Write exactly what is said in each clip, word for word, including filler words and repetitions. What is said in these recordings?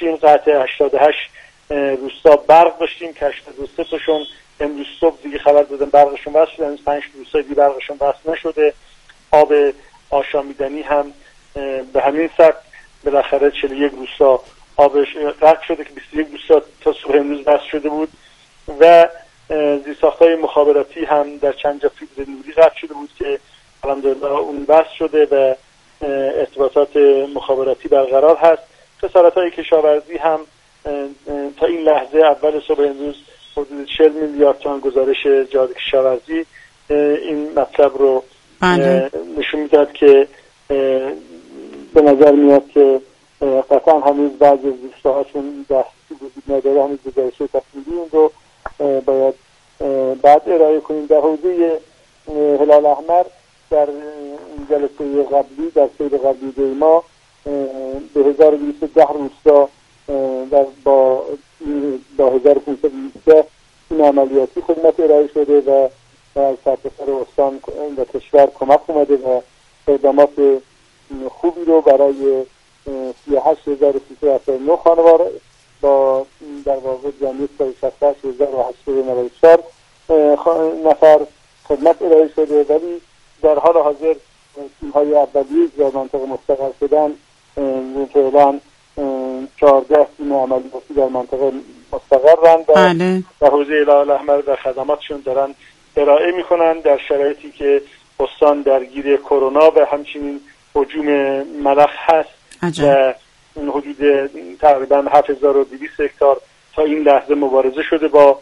این قطع هشتاد و هشت روستا برق داشتیم که هشتاد و سه تاشون امروز صبح دیگه خبر دادن برقشون وصل شده، امروز پنج روستا دیگه برقشون وصل نشده. آب آشامیدنی هم به همین سبک بالاخره چهل و یک روستا آبش قطع شده که بیست و یک روستا تا صبح امروز وصل شده بود و زیرساخت‌های مخابراتی هم در چند جا فیبر نوری قطع شده بود که الحمدلله اون وصل شده و ارتباطات مخابراتی برقرار هست. خسارت‌های کشاورزی هم تا این لحظه اول صبح امروز حدود چهل میلیارد تومان گزارش جهاد کشاورزی این مطلب رو بله. نشون میداد که به نظر میاد که قطعا هنوز بعضی از روستاهاشون دستی وجود نداره، هنوز گزارش تفصیلی اون رو باید بعد ارائه کنیم. در حوزه هلال احمر در جلسه قبلی در سیر قبلی دیما به هزار و دویست و ده روستا در با با هزار و پانصد روستا این عملیاتی خدمت ارائه شده و از سرتاسر استان و کشور کمک اومده و اقدامات خوبی رو برای سی و هشت هزار و سیصد و هفتاد و نه خانوار با در واقع جمعیت شصت و هشت هزار و هشتصد و نود و چهار نفر خدمت ارائه شده، ولی در حال حاضر تیم‌های اولیه در منطقه مستقر شدن فعلا چهارده تیم عملیاتی در منطقه مستقرن و بله. در حوزه هلال احمر و خدماتشون دارن ارائه میکنن در شرایطی که استان درگیر کرونا و همچنین هجوم ملخ هست عجب. و حدود تقریبا هفت هزار و دویست هکتار تا این لحظه مبارزه شده با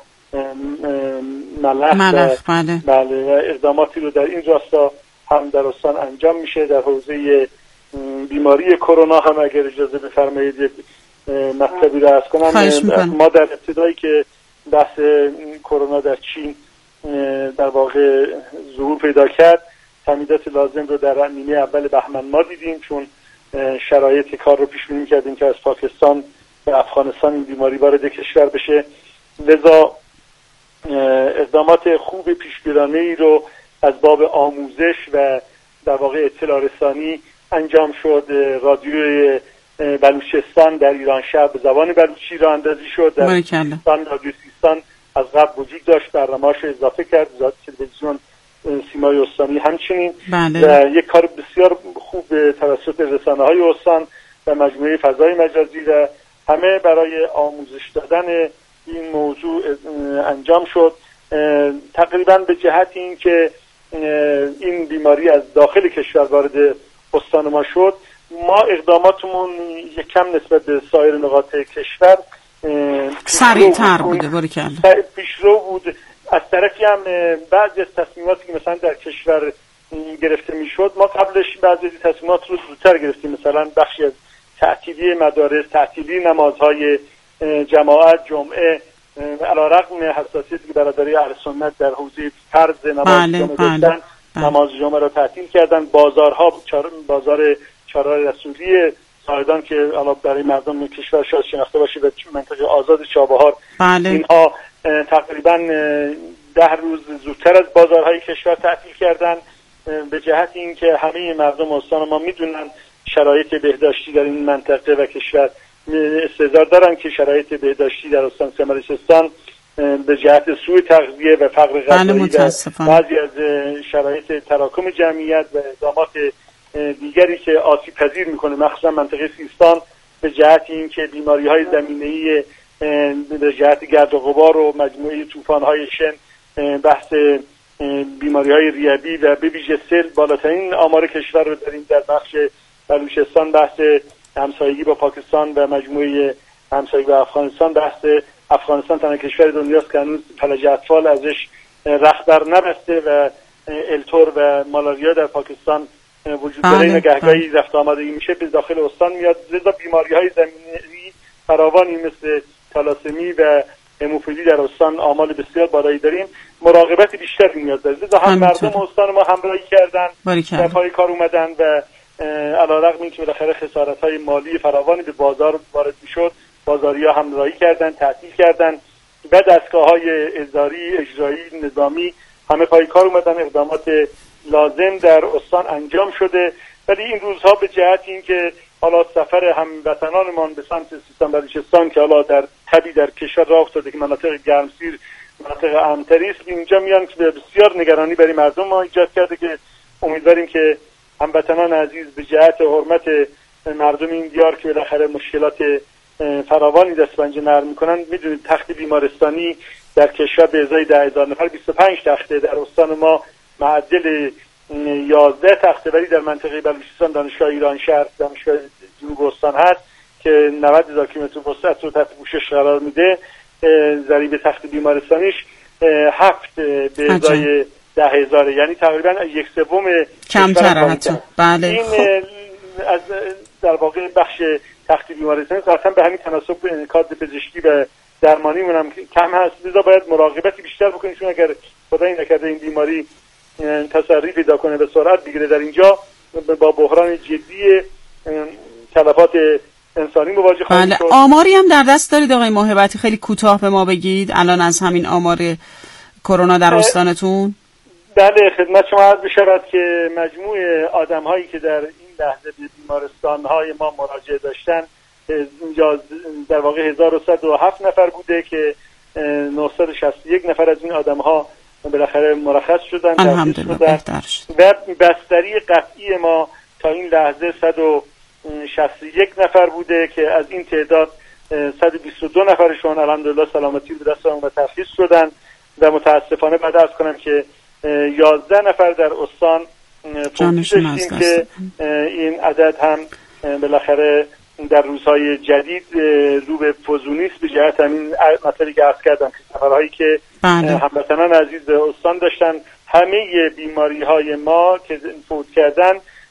ملخ, ملخ و, بله. بله و اقداماتی رو در این راستا هم در استان انجام میشه. در حوزه بیماری کرونا هم اگر اجازه بفرمایید یک مطلبی رو عرض کنم. ما در ابتدایی که بحث کرونا در چین در واقع ظهور پیدا کرد تمهیدات لازم رو در نیمه اول بهمن ما دیدیم، چون شرایط کار رو پیش بینی کردیم که از پاکستان و افغانستان این بیماری وارد کشور بشه، لذا اقدامات خوب پیشگیرانه‌ای رو از باب آموزش و در واقع اطلاع رسانی انجام شد. رادیوی بلوچستان در ایران شهر به زبان بلوچی راه اندازی شد. در سیستان رادیو سیستان از قبل وجود داشت، برنامه‌اش اضافه کرد، وزارت تلویزیون سیمای استانی همچنین بله. و یک کار بسیار خوب توسط رسانه‌های استان و مجموعه فضای مجازی و همه برای آموزش دادن این موضوع انجام شد، تقریبا به جهت این که این بیماری از داخل کشور وارد استان ما شد. ما اقداماتمون یک کم نسبت به سایر نقاط کشور سریع‌تر بوده، باریکلا پیشرو بود. از طرفی هم بعضی از تصمیماتی که مثلا در کشور گرفته میشد ما قبلش بعضی از تصمیمات رو زودتر گرفتیم، مثلا بخشی از تعطیلی مدارس، تعطیلی نمازهای جماعت جمعه علیرغم حساسیتی که برادری اهل سنت در حوزه فرض نماز بله، جمعه بله، داشتن بله. نماز جمعه را تعطیل کردن. بازارها چار... بازار چهارراه رسولی زاهدان که الان برای مردم کشور شاید شناخته باشه و منطقه آزاد چابهار بله. اینها تقریبا ده روز زودتر از بازارهای کشور تعطیل کردن، به جهت اینکه همه مردم استان ما میدونن شرایط بهداشتی در این منطقه و کشور استعداد دارن که شرایط بهداشتی در استان سمرشستان به جهت سوء تغذیه و فقر غذایی و بعضی از شرایط تراکم جمعیت و اقدامات دیگری که آسیب پذیر میکنه مخصوصا منطقه سیستان به جهت اینکه بیماری‌های زمینه‌ای به جهت گرد و غبار و مجموعه طوفان‌های شن، بحث بیماری‌های ریوی و به ویژه سیل بالاترین آمار کشور رو داریم. در بخش بلوچستان بحث همسایگی با پاکستان و مجموعه همسایگی با افغانستان، بحث افغانستان تنها کشور دنیاست که هنوز فلج اطفال ازش رخت بر نبسته و التور و مالاریا در پاکستان وجود داره. این گهگاهی رفت آمدگی میشه به داخل استان میاد، لذا بیماری‌های زمینی فراوانی مثل تالاسمی و هموفیلی در استان آمال بسیار بالایی داریم. مراقبت بیشتری نیاز داره، لذا هم مردم استان ما همراهی کردن و پای کار اومدن و علیرغم اینکه بالاخره خسارت‌های مالی فراوانی به بازار وارد میشد، بازاری‌ها همراهی کردن، تعطیل کردن و دستگاه‌های اداری، اجرایی، نظامی همه پای کار اومدن. اقدامات لازم در استان انجام شده، ولی این روزها به جهت اینکه حالا سفر هموطنانمان به سمت سیستان بلوچستان که حالا در تبی در کشور راه افتاده که مناطق گرمسیر مناطق امن‌تری است، اینجا میان که بسیار نگرانی برای مردم ما ایجاد کرده که امیدواریم که هموطنان عزیز به جهت حرمت مردم این دیار که بالاخره مشکلات فراوانی دست‌پنجه نرم می‌کنن، می‌دونید تخت بیمارستانی در کشور به ازای ده هزار نفر بیست و پنج تخته، در استان ما معدل یازده تخته، ولی در منطقه بلوچستان دانشگاه ایران شهر دانشگاه جنوب استان هست که نود هزار کیلومتر وسعت رو تحت پوشش قرار میده. ضریب تخت بیمارستانیش هفت به ازای ده هزاره، یعنی تقریبا یک سوم کمتر حتی. بله. این از در واقع بخش تخت بیمارستانی اصلا به همین تناسب کادر پزشکی و درمانی مونم کم هست، لذا باید مراقبت بیشتر بکنیم، چون اگر خدای نکرده این بیماری تسری پیدا کنه به سرعت بگیره در اینجا با بحران جدی تلفات انسانی مواجه خواهیم شد. بله. آماری هم در دست دارید آقای موهبتی؟ خیلی کوتاه به ما بگید الان از همین آمار کرونا در استانتون. بله، خدمت شما عرض بشود که مجموع آدم هایی که در این لحظه به بیمارستان های ما مراجعه داشتن اینجا در واقع هزار و صد و هفت نفر بوده که نهصد و شصت و یک نفر از این آدم ها بالاخره مرخص شدن، الحمدلله بهتر شد. و بستری قطعی ما تا این لحظه صد و شصت و یک نفر بوده که از این تعداد صد و بیست و دو نفرشون الحمدلله سلامتی به دست آمد و ترخیص شدن و متاسفانه بعد از کنم که یازده نفر در استان جانشون از دست که این عدد هم بالاخره در روزهای جدید رو به فزونی است به جهت همین مطلبی که عرض کردم که سفرهایی که بله. هموطنان عزیز به استان داشتن، همه بیماری های ما که فوت کردن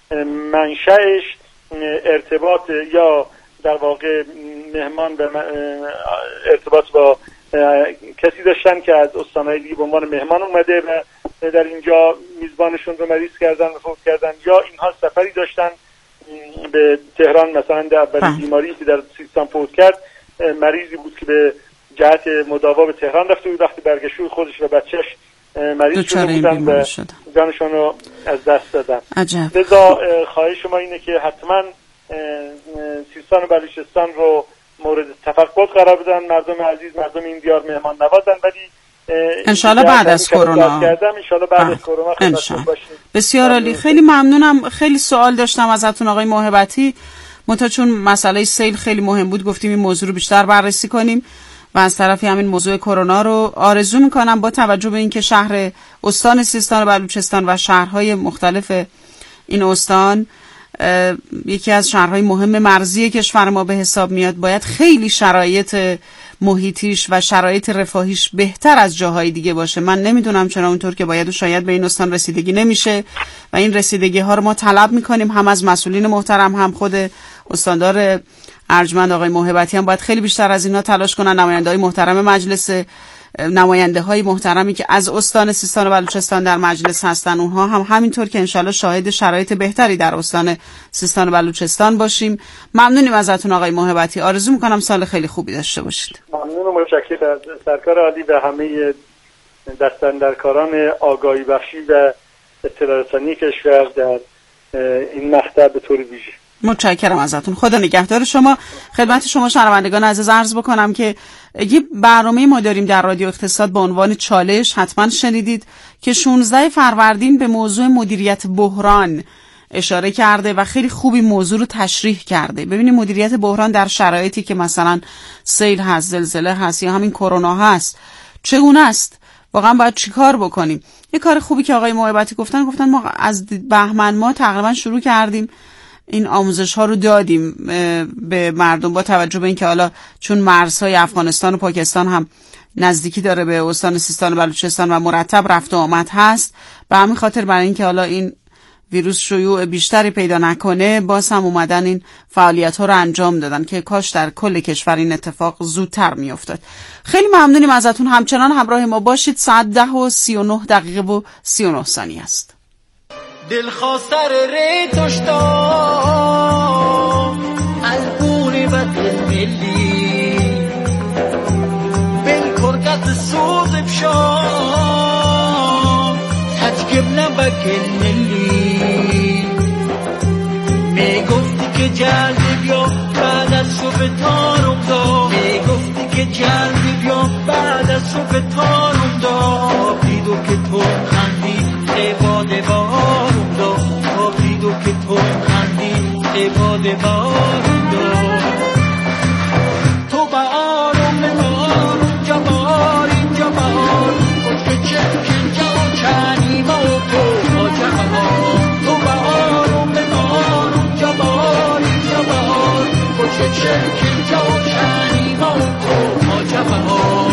منشأش ارتباط یا در واقع مهمان و ارتباط با کسی داشتن که از استانهای دیگه به عنوان مهمان اومده و در اینجا میزبانشون رو مریض کردن و فوت کردن، یا اینها سفری داشتن به تهران. مثلا در اولین بیماری که در سیستان فوت کرد مریضی بود که به جهت مداوا به تهران رفته بود، وقتی برگشت خودش و بچهش مریض شده بودن و جانشون رو از دست دادن. لذا خواهش ما اینه که حتما سیستان و بلوچستان رو مورد تفقد قرار بدن، مردم عزیز مردم این دیار مهمان نوازن، ولی انشالله بعد از کرونا انشالله بعد از کرونا خدمتتون باشیم. بسیار عالی، خیلی ممنونم. خیلی سوال داشتم ازتون آقای موهبتی، منتها چون مسئله سیل خیلی مهم بود گفتیم این موضوع رو بیشتر بررسی کنیم و از طرفی همین موضوع کرونا رو آرزو میکنم با توجه به اینکه شهر استان سیستان و بلوچستان و شهرهای مختلف این استان یکی از شهرهای مهم مرزی کشور ما به حساب میاد، باید خیلی شرایط محیطیش و شرایط رفاهیش بهتر از جاهای دیگه باشه. من نمیدونم چرا اونطور که باید و شاید به این استان رسیدگی نمیشه و این رسیدگی ها رو ما طلب میکنیم، هم از مسئولین محترم هم خود استاندار ارجمند آقای موهبتی هم باید خیلی بیشتر از اینا تلاش کنن. نماینده های محترم مجلس، نماینده های محترمی که از استان سیستان و بلوچستان در مجلس هستن، اونها هم همینطور که انشالله شاهد شرایط بهتری در استان سیستان و بلوچستان باشیم. ممنونیم ازتون آقای موهبتی، آرزو میکنم سال خیلی خوبی داشته باشید. ممنون و متشکرم از سرکار عالی و همه دستاندرکاران آگاهی بخشی و اطلاع رسانی کشور در این مقطع به طور ویژه. متشکرم ازتون، خدا نگهدار شما. خدمت شما شنوندگان عزیز عرض بکنم که یه برنامه ما داریم در رادیو اقتصاد با عنوان چالش، حتما شنیدید، که شانزده فروردین به موضوع مدیریت بحران اشاره کرده و خیلی خوبی موضوع رو تشریح کرده. ببینید مدیریت بحران در شرایطی که مثلا سیل هست، زلزله هست یا همین کرونا هست چگونه است، واقعا باید چیکار بکنیم. یه کار خوبی که آقای موهبتی گفتن گفتن ما از بهمن ما تقریبا شروع کردیم این آموزش ها رو دادیم به مردم، با توجه به اینکه حالا چون مرزهای افغانستان و پاکستان هم نزدیکی داره به استان سیستان و بلوچستان و مرتب رفت و آمد هست، به همین خاطر برای اینکه حالا این ویروس شیوع بیشتری پیدا نکنه باز هم اومدن این فعالیت ها رو انجام دادن که کاش در کل کشور این اتفاق زودتر می افتاد. خیلی ممنونیم ازتون، همچنان همراه ما باشید. ساعت ده و سی و نه دقیقه و سی و نه ثانیه است. دل خواستر ری توشتا البونی و دل ملی بل کرکت سوز بشا تجگب نبکل ملی می گفتی که جلدی بیا بعد از صبح تارم دا میگفتی که جلدی بیا بعد از صبح تارم دا دیدو که تو خندی عباده بارم دا دیدو که تو خندی عباده بارم دا تو با آرم بارم جبار اینجا بار کشک چمکن جا چنی ما تو آجبار تو با آرم بارم جبار اینجا بار کشک چمکن جا چنی ما تو آجبار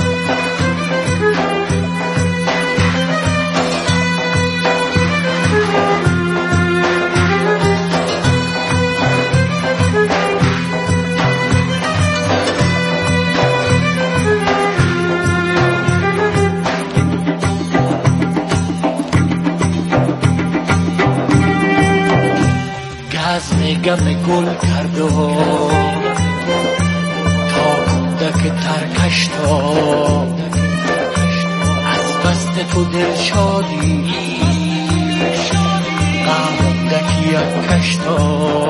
گم گل کرد و تا کودک ترکش تا از بست تو دل شادی قهوندکی کش تا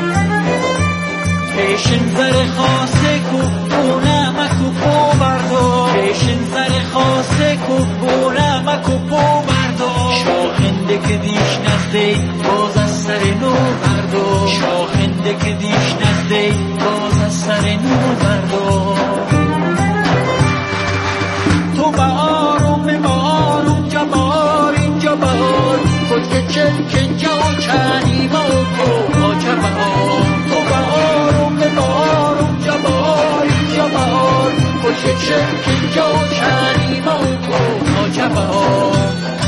پیشن زر خاصه کو بونمکو پو بردو پیشن زر خاصه کو بونمکو پو بردو شاخنده که دیش نزده باز از سر نو بردو شاخنده که دیش نزده باز از سر نو بردو تو با آروم با آروم جبار اینجا بار کتک چلکن جا چنی ما کو آجا بار تو با آروم با آروم جبار اینجا بار کتک چلکن جا چنی ما کو آجا بار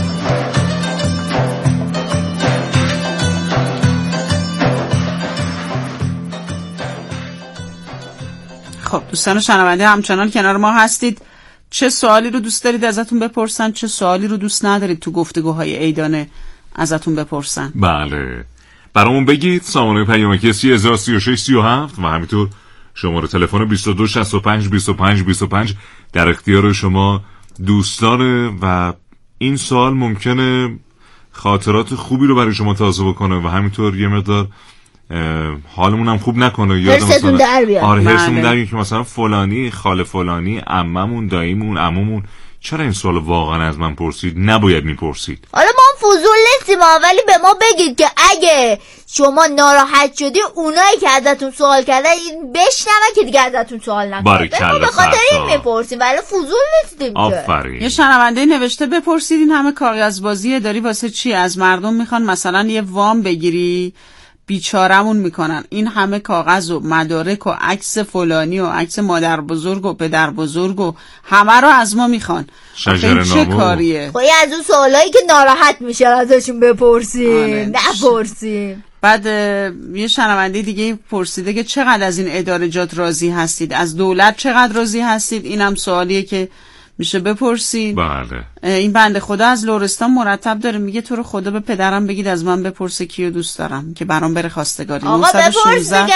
خب دوستان شنونده همچنان کنار ما هستید. چه سوالی رو دوست دارید ازتون بپرسن، چه سوالی رو دوست ندارید تو گفتگوهای عیدانه ازتون بپرسن؟ بله برامون بگید. سامانه پیامکی سی هزار سی و شش سی و هفت و همینطور شماره تلفن بیست و دو شصت و پنج بیست و پنج بیست و پنج در اختیار شما دوستانه و این سوال ممکنه خاطرات خوبی رو برای شما تازه بکنه و همینطور یه مقدار حالمون هم خوب نکنه. یاد مثلا در بیاد. آره هرسمون در بیاد که مثلا فلانی خاله فلانی عممون داییمون عمومون چرا این سوال واقعا از من پرسید؟ نباید میپرسید. حالا ما فضول نیستیم ولی به ما بگید که اگه شما ناراحت شدی اونایی که ازتون سوال کردن بشنون که دیگه ازتون سوال نکنه. ما به خاطر این میپرسیم ولی فضول نیستیم که. آفرین. یه شنونده نوشته بپرسید این همه کاغذبازی داری واسه چی؟ از مردم میخوان مثلا یه وام بگیری بیچارمون میکنن. این همه کاغذ و مدارک و عکس فلانی و عکس مادر بزرگ و پدر بزرگ و همه رو از ما میخوان. شجر چه کاریه؟ خواهی از اون سوالایی که ناراحت میشه ازشون بپرسیم نپرسیم. بعد یه شنونده دیگه پرسیده که چقدر از این ادارجات راضی هستید؟ از دولت چقدر راضی هستید؟ اینم سوالیه که میشه بپرسید. بله. این بنده خدا از لرستان مرتب داره میگه تو رو خدا به پدرم بگید از من بپرسه کیو دوست دارم که برام بره خواستگاری. آقا بپرس دیگه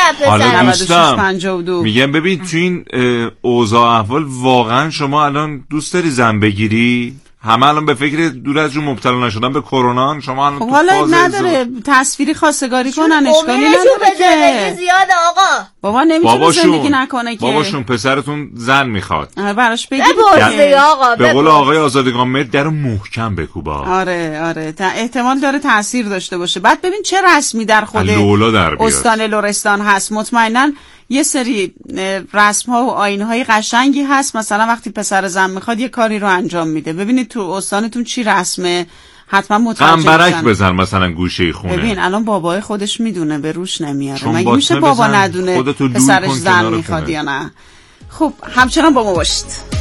پسرم. میگم ببین تو این اوضاع احوال واقعا شما الان دوست داری زن بگیری؟ همه الان به فکر دور از جون مبتلا نشدن به کرونا. شما الان تو حالا نداره تصویری خواستگاری کنن اشکالی نداره که زیاده آقا. بابا نمیتونه زندگی نکنه که. باباشون پسرتون زن میخواد. براش بگید آقا. به قول آقای آزادگان مد درو محکم بکوبا. آره آره احتمال داره تاثیر داشته باشه. بعد ببین چه رسمی در خود استان لرستان هست. مطمئنا یه سری رسم ها و آیین های قشنگی هست. مثلا وقتی پسر زن میخواد یه کاری رو انجام میده. ببینید تو استانتون چی رسمه حتما متوجه بشن. قنبرک بزن مثلا گوشه خونه. ببین الان بابای خودش میدونه به روش نمیاره. مگه میشه بابا ندونه پسرش زن میخواد یا نه؟ خب همچنان با ما باشید.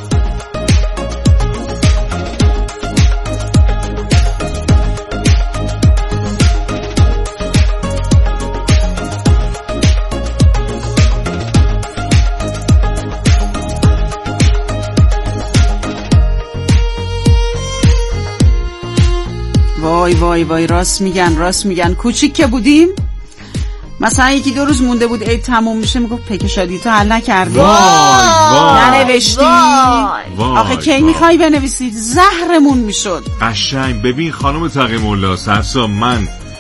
وای وای وای راست میگن راست میگن. کوچیک که بودیم مثلا یکی دو روز مونده بود عید تموم میشه میگفت پیک شادی تو حل نکردی؟ وای وای ننوشتی؟ آخه کی میخوای بنویسی؟ زهرمون میشد. قشنگ. ببین خانم تقی مولا سرسا من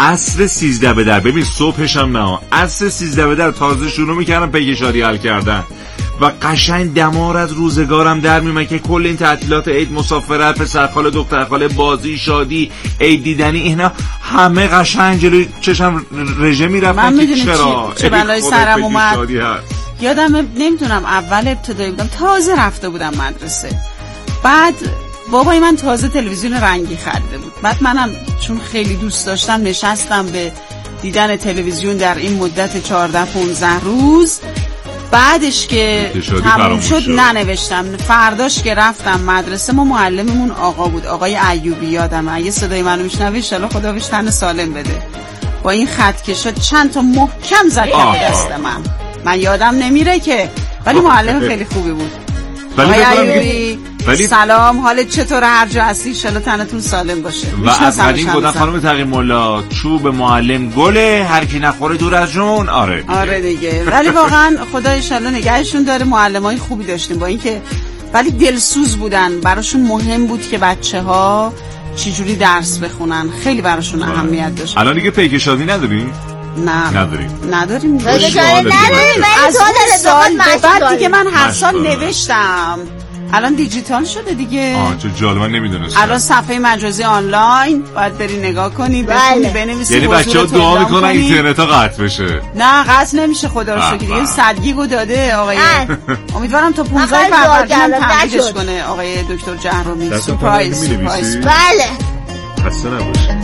عصر سیزده به در، ببین صبحش هم نه، عصر سیزده به در تازه شروع میکردم پیک شادی حل کردن و قشنگ دمار از روزگارم در میمد که کل این تعطیلات عید، مسافرت، پسرخاله، دخترخاله، بازی، شادی، عید دیدنی، اینا همه قشنگ جلوی چشم رژه میرفتن که چرا چه بلای سرم اومد. یادم نمیدونم اول ابتدایی بودم، تازه رفته بودم مدرسه، بعد بابای من تازه تلویزیون رنگی خریده بود، بعد منم چون خیلی دوست داشتم نشستم به دیدن تلویزیون در این مدت چهارده پانزده روز. بعدش که تموم شد ننوشتم، فرداش که رفتم مدرسه ما معلممون آقا بود، آقای ایوبی، یادمه اگه صدای منو میشنوی ان شاءالله خدا بهش تن سالم بده، با این خط کشا چند تا محکم زد کف دست من، من یادم نمیره که، ولی معلم خیلی خوبی بود. آقای ایوبی ولی... سلام، حالت چطوره؟ هر جا هستی ان شاءالله تنتون سالم باشه. و از قدیم بودن خانم تقی مولا، چوب معلم گله، هر کی نخوره دور از جون. آره آره دیگه، ولی واقعا خدا ان شاءالله نگهشون داره. معلمای خوبی داشتیم با اینکه ولی دلسوز بودن، براشون مهم بود که بچه‌ها چجوری درس بخونن، خیلی براشون اهمیت داشت. الان دیگه پیک شادی نداریم؟ نه نداریم نداریم نداریم از اون سال به بعد دیگه من هر سال نوشتم، الان دیجیتال شده دیگه. آه چه جالب، من نمیدونستم. الان صفحه مجازی آنلاین باید بری نگاه کنی، بخونی، بنویسی. یعنی بچه‌ها دعا میکنن اینترنت ها قطع بشه؟ نه قطع نمیشه خدا رو شکر، دیگه صد گیگو داده آقای. امیدوارم تا پانزده فروردین تمدیدش کنه آقای دکتر جهرومی. سورپرایز. بله خسته نباشه.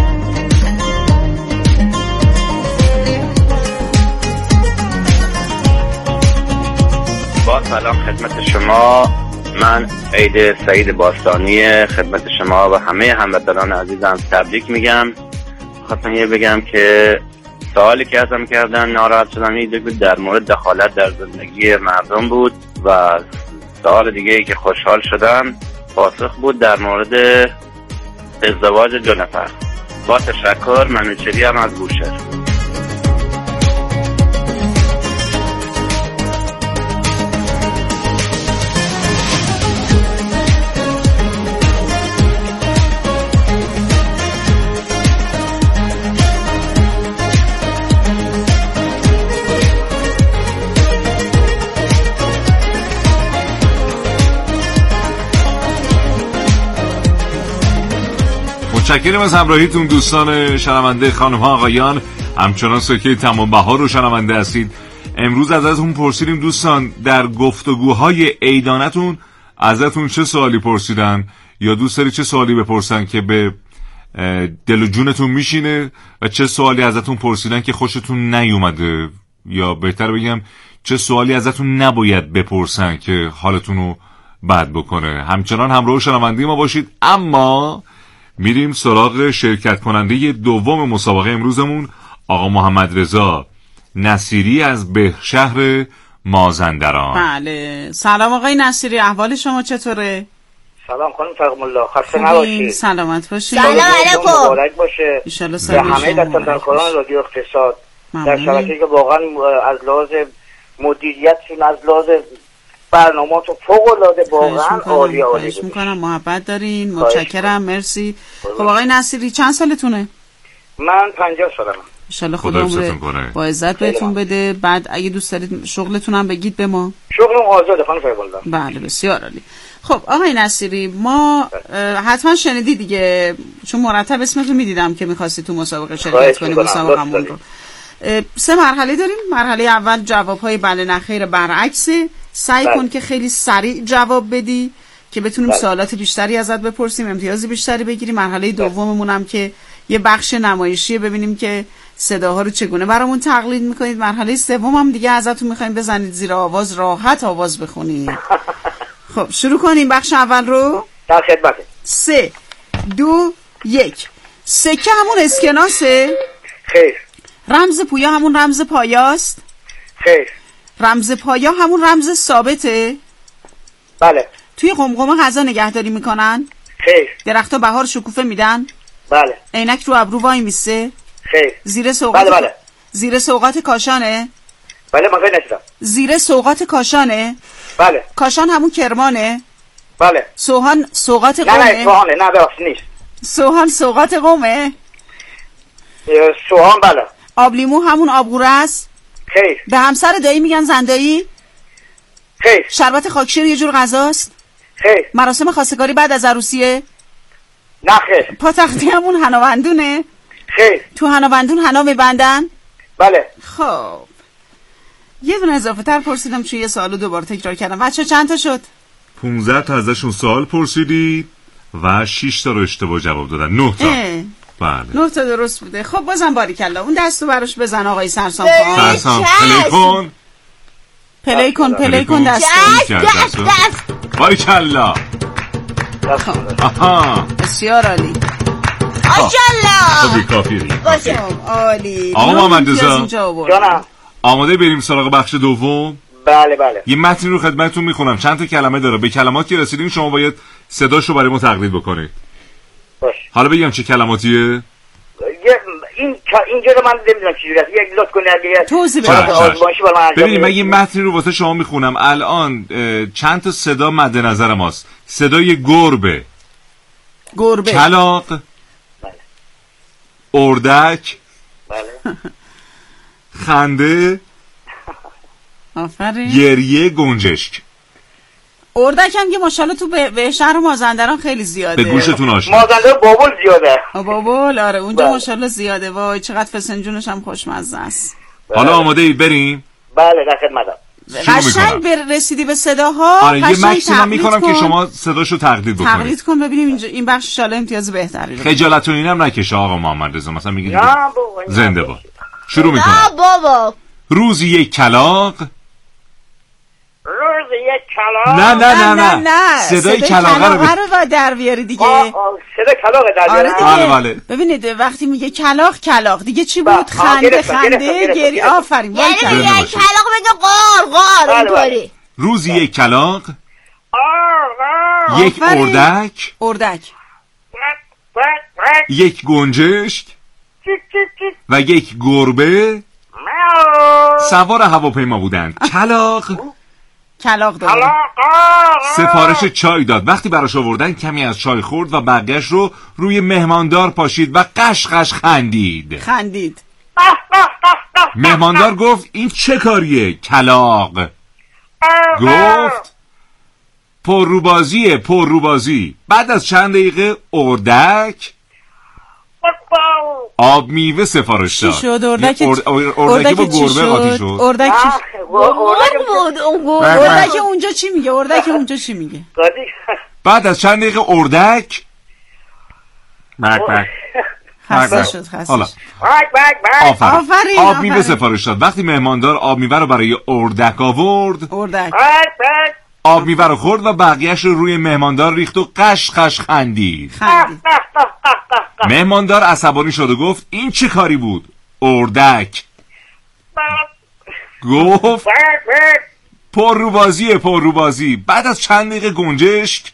با سلام خدمت شما، من عید سعید باستانی خدمت شما و همه هموطنان عزیزم تبریک میگم. خواستم یه بگم که سوالی که ازم کردن ناراحت شدم این بود در مورد دخالت در زندگی مردم بود و سوال دیگه ای که خوشحال شدم پاسخ بود در مورد ازدواج دو نفر. با تشکر، منوچری هم از بوشهر. متشکرم از همراهیتون دوستان شنونده، خانم ها آقایان، همچنان سکه تمام بهار رو شنونده هستید. امروز ازتون پرسیدیم دوستان در گفتگوهای عیدانتون ازتون چه سوالی پرسیدن یا دوست داری چه سوالی بپرسن که به دل و جونتون میشینه و چه سوالی ازتون پرسیدن که خوشتون نیومده، یا بهتر بگم چه سوالی ازتون نباید بپرسن که حالتون رو بد بکنه. همچنان همراه شنونده ما باشید. اما میریم سراغ شرکت کننده دوم مسابقه امروزمون، آقا محمد رضا نصیری از بهشهر مازندران. بله سلام آقای نصیری، احوال شما چطوره؟ سلام خانم فرق الله، خسته نباشید. سلامت باشید. سلام علیکم. مبارک باشه به همه دستاندرکاران رادیو اقتصاد در شبکه‌ای که واقعا از لحاظ مدیریت از لحاظ برنامه‌تون فوق‌العاده واقعا عالی عالی. خواهش می‌کنم، محبت دارین، متشکرم، مرسی. خب آقای نصیری چند سالتونه؟ من پنجاه سالمه. ان شاءالله خدا عمر با عزت بهتون بده. بعد اگه دوست دارید شغلتون هم بگید به ما. شغلم آزاده خانم فرق الله. بله بسیار عالی. خب آقای نصیری ما حتما شنیدی دیگه، چون مرتب اسمتون میدیدم که می‌خواستی تو مسابقه شرکت کنی، مسابقه‌مون رو. سه مرحله داریم. مرحله اول جواب‌های بله نه خیر برعکس. سعی کن که خیلی سریع جواب بدی که بتونیم بله. سوالات بیشتری ازت بپرسیم، امتیاز بیشتری بگیری. مرحله دوممون هم که یه بخش نمایشیه، ببینیم که صداها رو چگونه برامون تقلید میکنید. مرحله سوم هم دیگه ازتون میخوایم بزنید زیر آواز، راحت آواز بخونید. خب شروع کنیم بخش اول رو. در خدمته. سه دو یک. سکه همون اسکناسه؟ خیر. رمز پویا همون رمز پایاست؟ خیر. رمز پایا همون رمز ثابته؟ بله. توی قمقمه غذا نگهداری میکنن؟ خیر. درخت‌ها بهار شکوفه میدن؟ بله. عینک رو ابرو وای میسه؟ خیر. زیر سوغات بله بله. زیر سوغات کاشانه؟ بله من نشدم. زیر سوغات کاشانه؟ بله. کاشان همون کرمانه؟ بله. سوهان سوغات قومه؟ نه نه سوهانه، نه ببخشید نیست. سوهان سوغات قومه؟ سوهان بله. آب لیمو همون آبغوره است؟ خیر. به همسر دایی میگن زندایی؟ خیر. شربت خاکشیر یه جور غذاست؟ خیر. مراسم خواستگاری بعد از عروسیه؟ نه خیر. پاتختی همون حناوندونه؟ خیر. تو حناوندون حنا میبندن؟ بله. خب یه دونه اضافه تر پرسیدم چون یه سوالو دوباره تکرار کردم. بچه چند تا شد؟ پونزده تا ازشون سوال پرسیدی و شش تا رو اشتباه جواب دادن. نه تا. بله. نه تا درست بوده. خب بازم باریکلا. اون دستو براش بزن آقای سرسام خان. سرسام پلی کن. پلی کن پلی کن دستو. دست دست. باریکلا. آها. بسیار عالی. ماشاءالله. خب کافیه. باشه. عالی. آقا محمد رضا. جانم. آماده بریم سراغ بخش دوم؟ بله بله. یه متن رو خدمتتون میخونم. چند تا کلمه داره. به کلماتی که رسیدیم شما باید صداشو برای ما تقلید بکنید. باش. حالا بگم چه کلماتیه؟ این اینجا رو من نمیدونم چجوریه. یک لطف کنید اگه توضیح بدید. ببین من یه متن رو واسه شما میخونم. الان چند تا صدا مد نظر ماست. صدای گربه. گربه. کلاغ. بله. اردک. بله. خنده. آفرین. گریه، گنجشک. اردک هم که ماشاءالله تو به شهر مازندران خیلی زیاده. به گوشتون آشنا. مازندران بابل زیاده. بابل آره اونجا ماشاءالله زیاده. وای چقدر فسنجونش هم خوشمزه است. حالا آماده اید بریم؟ بله در خدمتم. قشنگ رسیدی به صداها. آره یه مکسیمم میکنم که شما صداشو تقلید بکنید. تقلید کن ببینیم اینجا این بخش ان شاءالله امتیاز بهتری رو. خجالت و اینم نکشه آقا محمد رضا. مثلا میگید زنده باد. شروع میکنم. نه بابا. روزی یک کلاغ. روز یک کلاغ. نه نه نه نه, نه. صدای کلاغ رو با در بیاری دیگه. صدای کلاغ در بیاری. آره بله بله. ببینید وقتی میگه کلاغ کلاغ دیگه چی بود؟ خنده خنده گری. آفرین. یعنی میگه کلاغ بگه قار قار اینطوری. روزی یک کلاغ. یک اردک. اردک. یک گنجشک. و یک گربه سوار هواپیما بودند. کلاغ کلاغ داد. سفارش چای داد. وقتی براش آوردن کمی از چای خورد و بقیه‌اش رو روی مهماندار پاشید و قش قش خندید. خندید. مهماندار گفت این چه کاریه؟ کلاغ گفت پرروبازیه پرروبازی. بعد از چند دقیقه اردک آب میوه سفارش داد. چی شد؟ اردک اردک با گربه قاطی شد. اردک چی؟ اردک اونجا چی میگه؟ اردک اونجا چی میگه؟ بعد از چند دقیقه اردک مک مک خسته شد خسته شد. آفرین. آب میوه سفارش داد. وقتی مهماندار آب میوه رو برای اردک آورد اردک آب میوه رو خورد و بقیهش رو روی مهماندار ریخت و قش قش خندید. خندید. مهماندار عصبانی شد و گفت این چه کاری بود؟ اردک گفت پر روبازیه پر روبازی. بعد از چند دقیقه گنجشک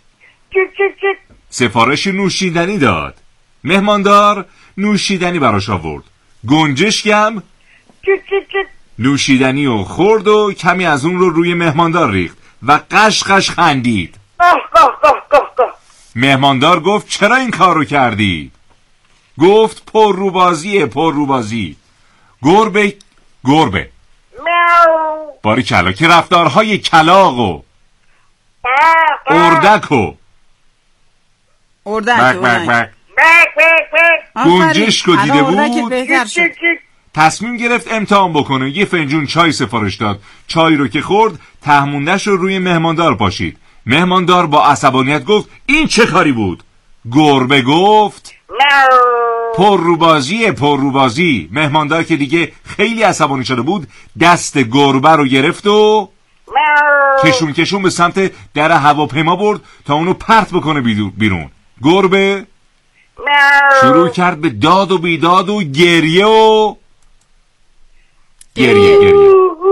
سفارش نوشیدنی داد. مهماندار نوشیدنی براش آورد. گنجشکم نوشیدنی رو خورد و کمی از اون رو روی مهماندار ریخت و قش قش خندید. مهماندار گفت چرا این کار رو کردی؟ گفت پر روبازیه پر روبازی. گربه گربه باری کلا که رفتارهای کلاغ و اردک و اردک گنجشک رو دیده بود تصمیم گرفت امتحان بکنه. یه فنجون چای سفارش داد. چای رو که خورد تهموندش رو روی مهماندار پاشید. مهماندار با عصبانیت گفت این چه کاری بود؟ گربه گفت پر روبازیه پر روبازی. مهماندار که دیگه خیلی عصبانی شده بود دست گربه رو گرفت و کشون کشون به سمت در هواپیما برد تا اونو پرت بکنه بیرون. گربه شروع کرد به داد و بیداد و گریه و گریه گریه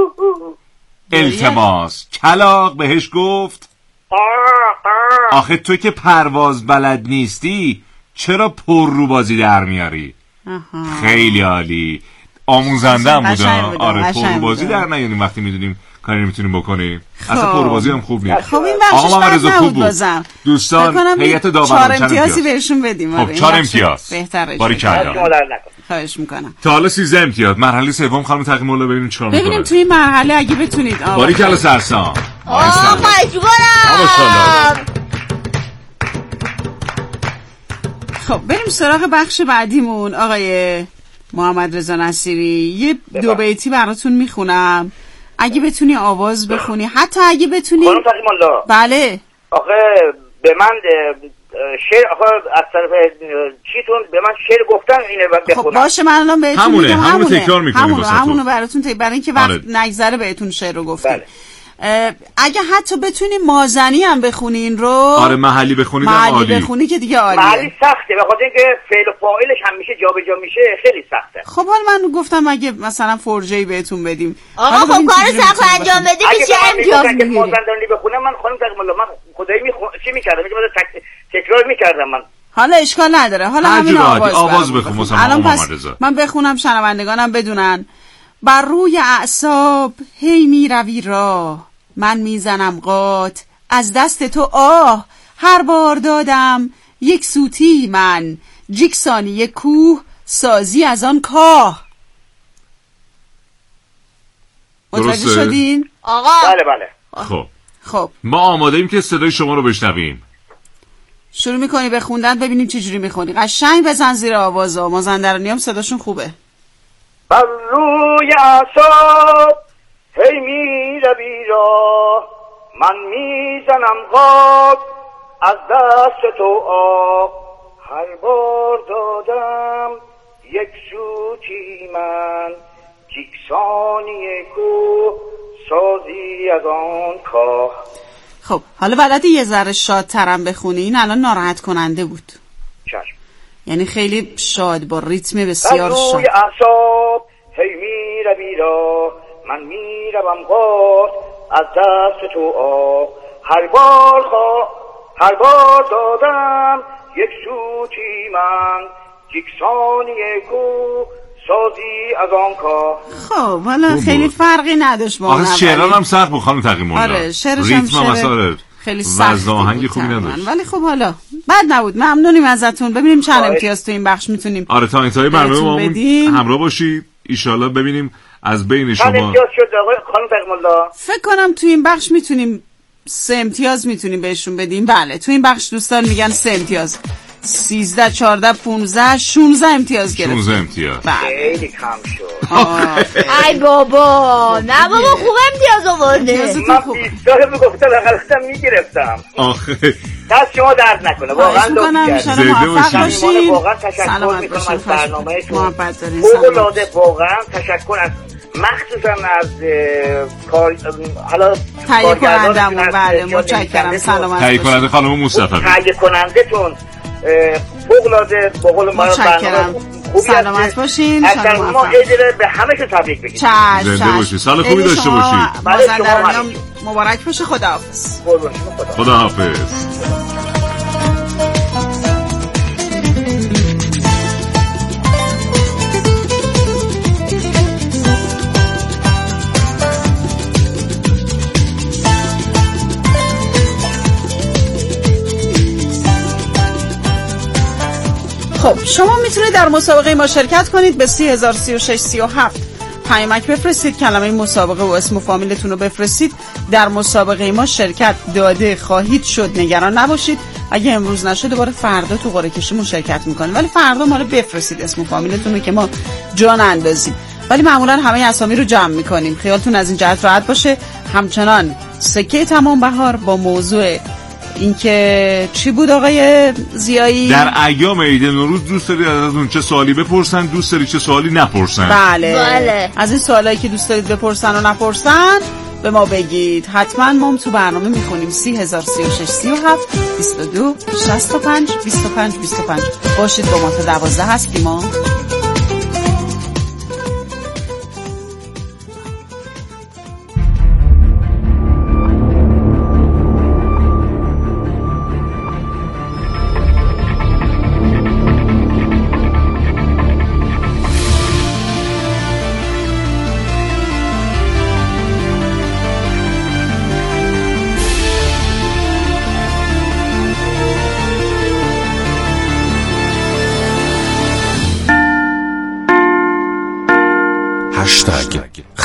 التماس. کلاغ بهش گفت آخه تو که پرواز بلد نیستی چرا پر رو بازی در میاری؟ خیلی عالی. آموزنده هم بوده. آره پر رو بازی در نیاریم وقتی میدونیم کاری نمیتونیم بکنیم. اصلا پر رو بازی هم خوب نیست. خب این بخشش بد نبود بازم. دوستان هیئت داوران چهار امتیازی بهشون بدیم. خب چهار امتیاز بهتره. باریکلا. خواهش میکنم. تا حالا سیزده امتیاز. مرحله سوم خانم تقی مولا ببینیم چیکار میکنه. ببینیم توی این مرحله اگه بتونید. باریکلا سرسام. آه مجبورم. خب بریم سراغ بخش بعدیمون. آقای محمد رضا نصیری یه دو بیتی براتون میخونم، اگه بتونی آواز بخونی، حتی اگه بتونی. خانم تقی مولا. بله. آخه به من شعر آخه از طرف چیتون به من شعر گفتن اینه بخونم. خب باشه من الان بهتون همونه. میگم همونه همونه تکرار میکنیم همونه همونه براتون تکرار، برای اینکه وقت نگذره بهتون شعر رو گفتیم. بله. اگه حتی بتونی مازنی هم بخونین رو. آره محلی بخونید محلی عالی. بخونی که دیگه عالیه. محلی سخته بخاطر اینکه فعل و فاعلش همیشه جابجا میشه، خیلی سخته. خب حالا من گفتم اگه مثلا فرجه‌ای بهتون بدیم. آقا خب کار سخت انجام بدی میشه امتیاز میگیری. اگه مازندرانی بخونم من خانم تقی مولا من خدایی می چی میکردم؟ میگم تک... تکرار میکردم من. حالا اشکال نداره. حالا همین آواز آواز بخون مثلا الان پس من بخونم شنوندگانم بدونن. بر روی اعصاب هی میروی راه، من میزنم قات از دست تو آه، هر بار دادم یک سوتی من، جیکسانی یک کوه سازی از آن کاه. متوجه شدین؟ آقا بله بله. خب خب ما آماده ایم که صدای شما رو بشنویم. شروع میکنی به خوندن ببینیم چه جوری میخونی. قشنگ بزن زیر آوازا. مازندرانی هم صداشون خوبه. بر روی اعصاب هی میروی راه، من میزنم قات از دست تو آب، هر بار دادم یک سوتی من، جیکسانی کوه سازی از آن کاه. خب حالا بلدی یه ذره شادترم بخونی؟ این الان ناراحت کننده بود. چشم. یعنی خیلی شاد با ریتم بسیار شاد. روی اعصاب هی میروی راه، من میروم قات از دست تو آه، هر بار خوا... هر بار دادم یک سوتی من، جیکسانی کوه سازی از آن کاه. خب حالا خیلی فرقی نداشت با اون. آخه شعران هم سخت بود خانم تقی مولا. آره شعرش هم شعر خیلی سخت آهنگی خوبی نداشت، ولی خب حالا بد نبود. ممنونیم ازتون. ببینیم چند امتیاز تو این بخش میتونیم. آره تا انتهای برنامه ما همراه باشید ایشالله ببینیم از بین شما چند امتیاز شد آقای خانم تقی مولا. فکر کنم تو این بخش میتونیم سه امتیاز میتونیم بهشون بدیم. بله تو این بخش دوستان میگن سه امتیاز. سیزده چارده پونزده شونزده امتیاز گرفت. شونزده امتیاز خیلی کم شد. ای بابا نه بابا خوب امتیاز آورده. من بیست سال میگفتم اقلتم میگرفتم. آخه دست شما درد نکنه واقعا لطف کردید. موفق باشید. واقعا تشکر میکنم از برنامهتون. فوق‌العاده واقعا تشکر از مخصوصا از کار حالا تهیه کنندمون. بله متشکرم. سلامت تهیه کننده خانم مصطفی. تهیه کننده‌تون فوق‌العاده با قول ما متشکرم. سلامت باشین. اصلا ما عید به همه که تبریک بگیم. زنده باشید. سال خوبی داشته باشید. مازندرانی مبارک باشه. خداحافظ. خداحافظ. خب شما میتونید در مسابقه ما شرکت کنید. به سی هزار سی و شش سی و هفت پیامک بفرستید، کلمه مسابقه و اسم و فامیلتون رو بفرستید. در مسابقه ما شرکت داده خواهید شد. نگران نباشید. اگه امروز نشه دوباره فردا تو قرعه کشیمون شرکت میکنیم، ولی فردا ما رو بفرستید اسم و فامیلتون رو که ما جان اندازیم. ولی معمولا همه اسامی رو جمع میکنیم. خیالتون از این جهت راحت باشه. همچنان سکه تمام بهار با موضوع اینکه چی بود آقای زیایی؟ در ایام عید نوروز دوست دارید از اون چه سوالی بپرسن، دوست دارید چه سوالی نپرسن؟ بله. بله. از این سوالایی که دوست دارید بپرسن و نپرسن به ما بگید. حتما ما تو برنامه میخونیم. سی هزار سی و شش سی و هفت بیست و دو شصت و پنج بیست و پنج بیست و پنج. باشید با ما تا دوازده هستیم ما.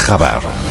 خبر.